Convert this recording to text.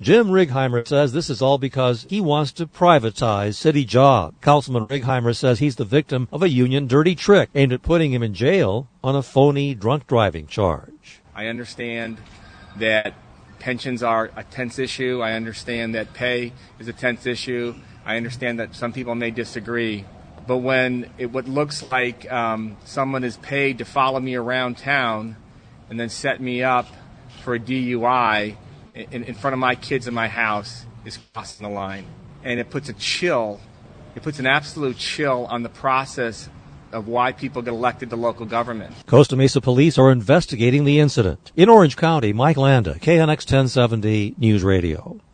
Jim Righeimer says this is all because he wants to privatize city jobs. Councilman Righeimer says he's the victim of a union dirty trick aimed at putting him in jail on a phony drunk driving charge. I understand that pensions are a tense issue. I understand that pay is a tense issue. I understand that some people may disagree. But when what looks like someone is paid to follow me around town and then set me up for a DUI in front of my kids in my house is crossing the line. And it puts an absolute chill on the process of why people get elected to local government. Costa Mesa police are investigating the incident. In Orange County, Mike Landa, KNX 1070 News Radio.